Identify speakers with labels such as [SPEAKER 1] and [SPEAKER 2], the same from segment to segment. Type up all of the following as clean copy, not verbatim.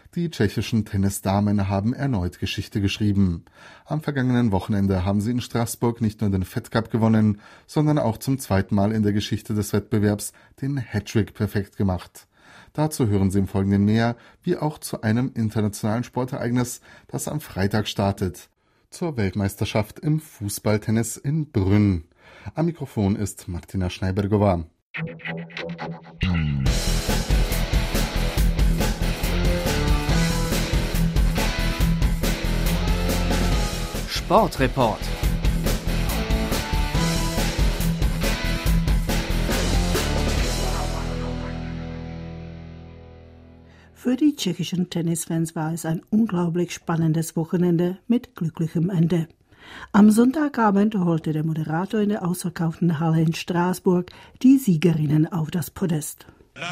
[SPEAKER 1] Die tschechischen Tennisdamen haben erneut Geschichte geschrieben. Am vergangenen Wochenende haben sie in Straßburg nicht nur den Fed Cup gewonnen, sondern auch zum zweiten Mal in der Geschichte des Wettbewerbs den Hattrick perfekt gemacht. Dazu hören Sie im Folgenden mehr, wie auch zu einem internationalen Sportereignis, das am Freitag startet. Zur Weltmeisterschaft im Fußballtennis in Brünn. Am Mikrofon ist Martina Schneibergova.
[SPEAKER 2] Sportreport.
[SPEAKER 3] Für die tschechischen Tennisfans war es ein unglaublich spannendes Wochenende mit glücklichem Ende. Am Sonntagabend holte der Moderator in der ausverkauften Halle in Straßburg die Siegerinnen auf das Podest.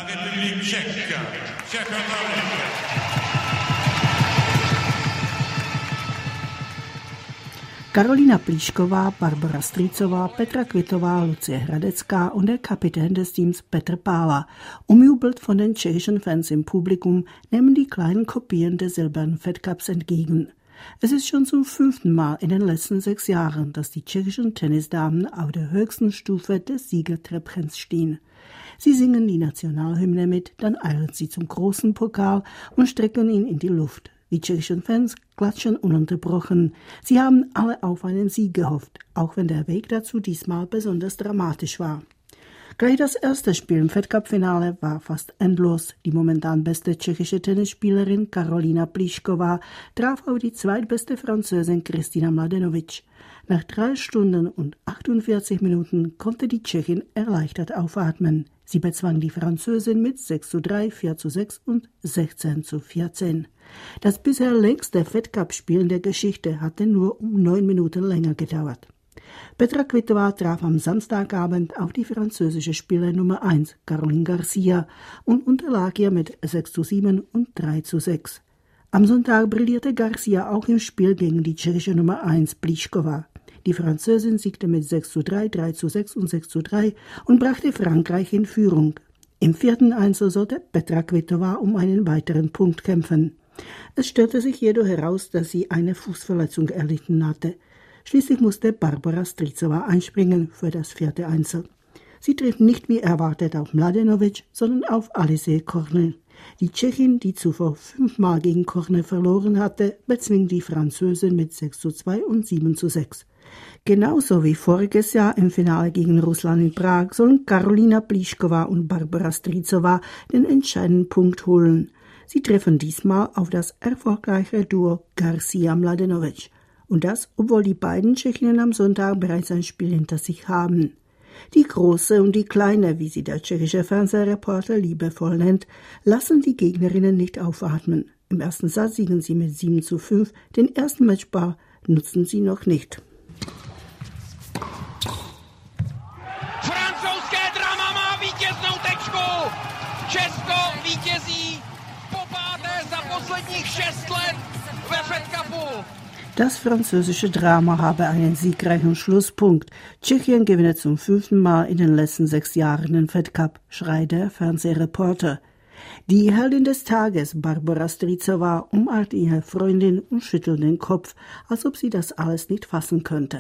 [SPEAKER 3] Karolina Plišková, Barbora Strýcová, Petra Kvitová, Lucie Hradecká und der Kapitän des Teams Petr Pála, umjubelt von den tschechischen Fans im Publikum, nehmen die kleinen Kopien des silbernen Fed Cups entgegen. Es ist schon zum 5. Mal in den letzten 6 Jahren, dass die tschechischen Tennisdamen auf der höchsten Stufe des Siegertreppchens stehen. Sie singen die Nationalhymne mit, dann eilen sie zum großen Pokal und strecken ihn in die Luft. Die tschechischen Fans klatschen ununterbrochen. Sie haben alle auf einen Sieg gehofft, auch wenn der Weg dazu diesmal besonders dramatisch war. Gleich das erste Spiel im Fed Cup-Finale war fast endlos. Die momentan beste tschechische Tennisspielerin Karolina Plišková traf auf die zweitbeste Französin Kristina Mladenovic. Nach 3 Stunden und 48 Minuten konnte die Tschechin erleichtert aufatmen. Sie bezwang die Französin mit 6:3, 4:6 und 16:14. Das bisher längste Fed Cup-Spiel in der Geschichte hatte nur um 9 Minuten länger gedauert. Petra Kvitová traf am Samstagabend auf die französische Spielerin Nummer 1, Caroline Garcia, und unterlag ihr mit 6:7 und 3:6. Am Sonntag brillierte Garcia auch im Spiel gegen die tschechische Nummer 1, Plišková. Die Französin siegte mit 6:3, 3:6 und 6:3 und brachte Frankreich in Führung. Im 4. Einzel sollte Petra Kvitová um einen weiteren Punkt kämpfen. Es stellte sich jedoch heraus, dass sie eine Fußverletzung erlitten hatte. Schließlich musste Barbora Strýcová einspringen für das 4. Einzel. Sie trifft nicht wie erwartet auf Mladenovic, sondern auf Alizé Cornet. Die Tschechin, die zuvor 5-mal gegen Cornet verloren hatte, bezwingt die Französin mit 6:2 und 7:6. Genauso wie voriges Jahr im Finale gegen Russland in Prag sollen Karolina Plišková und Barbora Strýcová den entscheidenden Punkt holen. Sie treffen diesmal auf das erfolgreiche Duo Garcia-Mladenovic. Und das, obwohl die beiden Tschechinnen am Sonntag bereits ein Spiel hinter sich haben. Die Große und die Kleine, wie sie der tschechische Fernsehreporter liebevoll nennt, lassen die Gegnerinnen nicht aufatmen. Im ersten Satz siegen sie mit 7:5, den ersten Matchball nutzen sie noch nicht.
[SPEAKER 4] Francouzské drama má vítěznou tečku! Česko vítězí popáté za posledních 6 let ve Fed Cupu!
[SPEAKER 3] Das französische Drama habe einen siegreichen Schlusspunkt. Tschechien gewinne zum 5. Mal in den letzten 6 Jahren den Fed Cup, schreit der Fernsehreporter. Die Heldin des Tages, Barbora Strýcová, umarmt ihre Freundin und schüttelt den Kopf, als ob sie das alles nicht fassen könnte.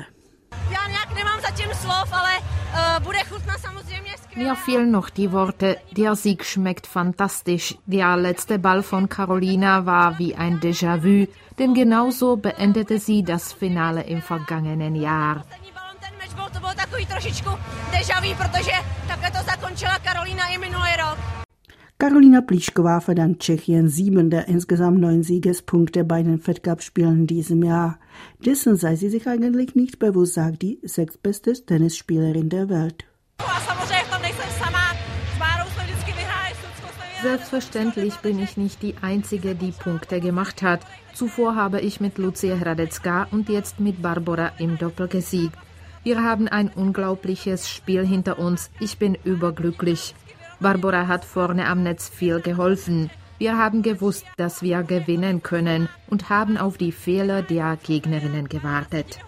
[SPEAKER 5] Mir fehlen noch die Worte. Der Sieg schmeckt fantastisch. Der letzte Ball von Karolina war wie ein Déjà-vu, denn genauso beendete sie das Finale im vergangenen Jahr.
[SPEAKER 3] Karolina Plišková verdankt Tschechien 7 der insgesamt 9 Siegespunkte bei den Fed Cup-Spielen in diesem Jahr. Dessen sei sie sich eigentlich nicht bewusst, sagt die 6. beste Tennisspielerin der Welt.
[SPEAKER 5] Selbstverständlich bin ich nicht die Einzige, die Punkte gemacht hat. Zuvor habe ich mit Lucie Hradecká und jetzt mit Barbora im Doppel gesiegt. Wir haben ein unglaubliches Spiel hinter uns. Ich bin überglücklich. Barbora hat vorne am Netz viel geholfen. Wir haben gewusst, dass wir gewinnen können und haben auf die Fehler der Gegnerinnen gewartet.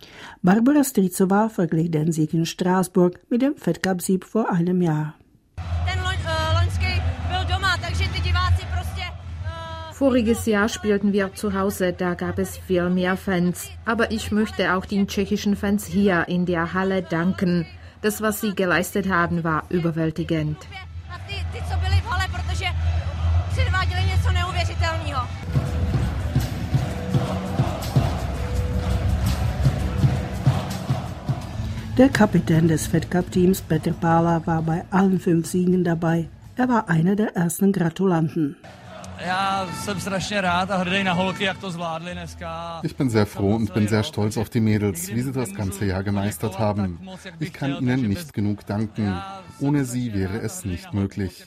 [SPEAKER 3] Barbora Strýcová verglich den Sieg in Straßburg mit dem Fed Cup-Sieg vor einem Jahr.
[SPEAKER 5] Voriges Jahr spielten wir zu Hause, da gab es viel mehr Fans. Aber ich möchte auch den tschechischen Fans hier in der Halle danken. Das, was sie geleistet haben, war überwältigend.
[SPEAKER 3] Der Kapitän des Fed Cup-Teams, Petr Pála, war bei allen 5 Siegen dabei. Er war einer der ersten Gratulanten.
[SPEAKER 1] Ich bin sehr froh und bin sehr stolz auf die Mädels, wie sie das ganze Jahr gemeistert haben. Ich kann ihnen nicht genug danken. Ohne sie wäre es nicht möglich.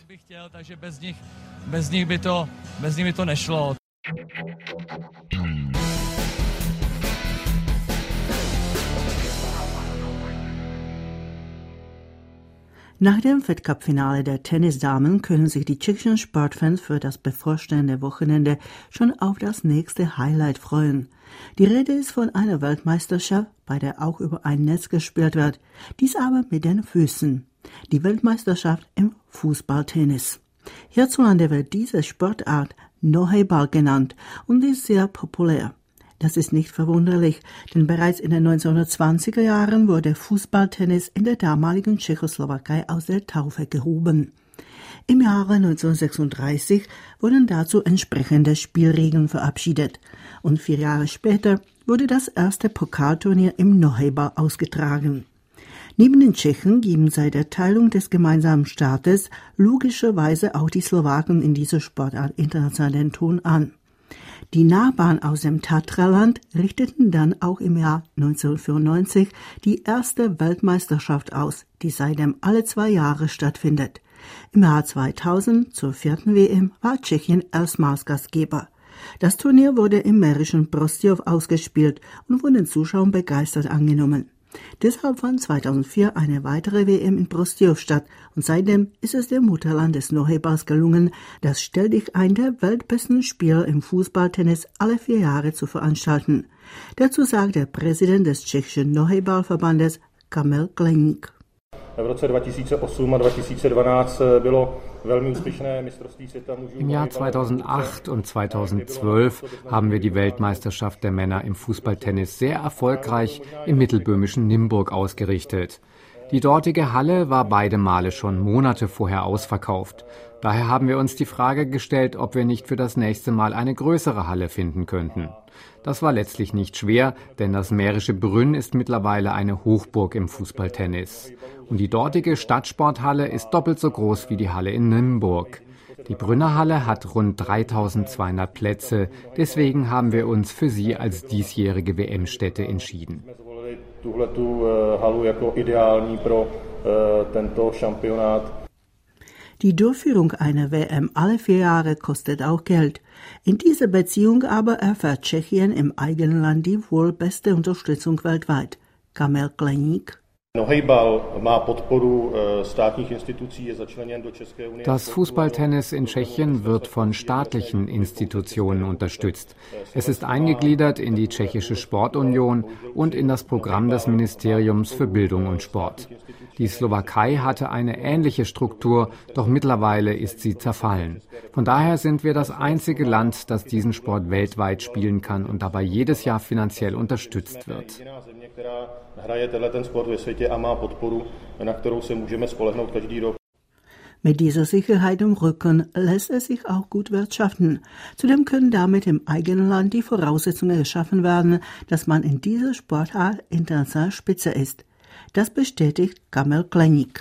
[SPEAKER 3] Nach dem Fed Cup-Finale der Tennisdamen können sich die tschechischen Sportfans für das bevorstehende Wochenende schon auf das nächste Highlight freuen. Die Rede ist von einer Weltmeisterschaft, bei der auch über ein Netz gespielt wird, dies aber mit den Füßen. Die Weltmeisterschaft im Fußballtennis. Hierzulande wird diese Sportart Nohejbal genannt und ist sehr populär. Das ist nicht verwunderlich, denn bereits in den 1920er Jahren wurde Fußballtennis in der damaligen Tschechoslowakei aus der Taufe gehoben. Im Jahre 1936 wurden dazu entsprechende Spielregeln verabschiedet und 4 Jahre später wurde das erste Pokalturnier im Nohejbal ausgetragen. Neben den Tschechen geben seit der Teilung des gemeinsamen Staates logischerweise auch die Slowaken in dieser Sportart international den Ton an. Die Nachbarn aus dem Tatraland richteten dann auch im Jahr 1994 die erste Weltmeisterschaft aus, die seitdem alle 2 Jahre stattfindet. Im Jahr 2000, zur 4. WM, war Tschechien erstmals Gastgeber. Das Turnier wurde im mährischen Prostějov ausgespielt und von den Zuschauern begeistert angenommen. Deshalb fand 2004 eine weitere WM in Prostějov statt und seitdem ist es dem Mutterland des Nohejbals gelungen, das Stelldichein der weltbesten Spieler im Fußballtennis alle 4 Jahre zu veranstalten. Dazu sagt der Präsident des tschechischen Nohejbalverbandes Kamil Kleník.
[SPEAKER 2] Im Jahr 2008 und 2012 haben wir die Weltmeisterschaft der Männer im Fußballtennis sehr erfolgreich im mittelböhmischen Nimburg ausgerichtet. Die dortige Halle war beide Male schon Monate vorher ausverkauft. Daher haben wir uns die Frage gestellt, ob wir nicht für das nächste Mal eine größere Halle finden könnten. Das war letztlich nicht schwer, denn das mährische Brünn ist mittlerweile eine Hochburg im Fußballtennis. Und die dortige Stadtsporthalle ist doppelt so groß wie die Halle in Nymburk. Die Brünner Halle hat rund 3200 Plätze, deswegen haben wir uns für sie als diesjährige WM-Stätte entschieden.
[SPEAKER 3] Die Durchführung einer WM alle 4 Jahre kostet auch Geld. In dieser Beziehung aber erfährt Tschechien im eigenen Land die wohl beste Unterstützung weltweit. Kamil Kleník.
[SPEAKER 2] Das Fußballtennis in Tschechien wird von staatlichen Institutionen unterstützt. Es ist eingegliedert in die Tschechische Sportunion und in das Programm des Ministeriums für Bildung und Sport. Die Slowakei hatte eine ähnliche Struktur, doch mittlerweile ist sie zerfallen. Von daher sind wir das einzige Land, das diesen Sport weltweit spielen kann und dabei jedes Jahr finanziell unterstützt wird.
[SPEAKER 3] Mit dieser Sicherheit im Rücken lässt es sich auch gut wirtschaften. Zudem können damit im eigenen Land die Voraussetzungen geschaffen werden, dass man in dieser Sportart international Spitze ist. Das bestätigt Kamil Kleník.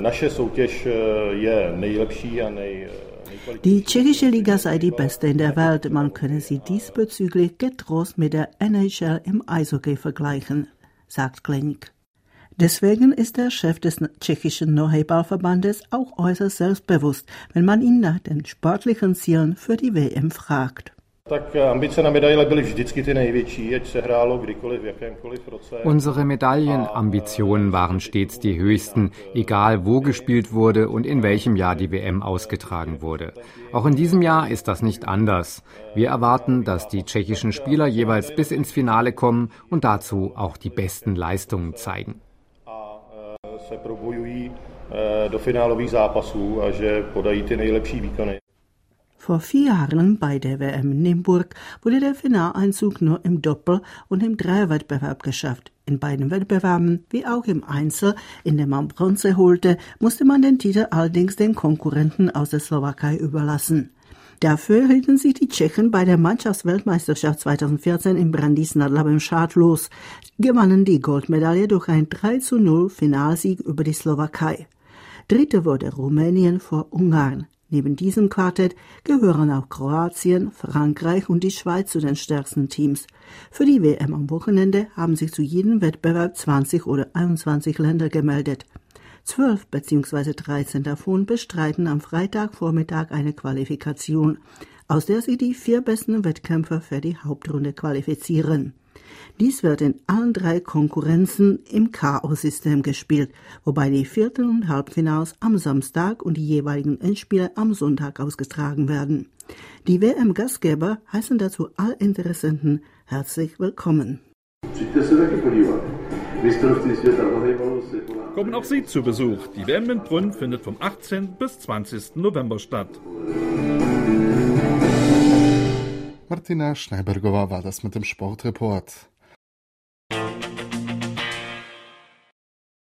[SPEAKER 3] Die tschechische Liga sei die beste in der Welt. Man könne sie diesbezüglich getrost mit der NHL im Eishockey vergleichen, sagt Kleník. Deswegen ist der Chef des tschechischen Nohejbalverbandes auch äußerst selbstbewusst, wenn man ihn nach den sportlichen Zielen für die WM fragt.
[SPEAKER 2] Unsere Medaillenambitionen waren stets die höchsten, egal wo gespielt wurde und in welchem Jahr die WM ausgetragen wurde. Auch in diesem Jahr ist das nicht anders. Wir erwarten, dass die tschechischen Spieler jeweils bis ins Finale kommen und dazu auch die besten Leistungen zeigen.
[SPEAKER 3] Vor 4 Jahren bei der WM in Nymburk wurde der Finaleinzug nur im Doppel- und im Dreierwettbewerb geschafft. In beiden Wettbewerben, wie auch im Einzel, in dem man Bronze holte, musste man den Titel allerdings den Konkurrenten aus der Slowakei überlassen. Dafür hielten sich die Tschechen bei der Mannschaftsweltmeisterschaft 2014 in Brandýs im schadlos, gewannen die Goldmedaille durch einen 3:0 Finalsieg über die Slowakei. Dritte wurde Rumänien vor Ungarn. Neben diesem Quartett gehören auch Kroatien, Frankreich und die Schweiz zu den stärksten Teams. Für die WM am Wochenende haben sich zu jedem Wettbewerb 20 oder 21 Länder gemeldet. 12 bzw. 13 davon bestreiten am Freitagvormittag eine Qualifikation, aus der sich die 4 besten Wettkämpfer für die Hauptrunde qualifizieren. Dies wird in allen 3 Konkurrenzen im K.O.-System gespielt, wobei die Viertel- und Halbfinals am Samstag und die jeweiligen Endspiele am Sonntag ausgetragen werden. Die WM-Gastgeber heißen dazu alle Interessenten herzlich willkommen.
[SPEAKER 6] Kommen auch Sie zu Besuch. Die WM in Brunn findet vom 18. bis 20. November statt.
[SPEAKER 1] Martina Schneibergová war das mit dem Sportreport.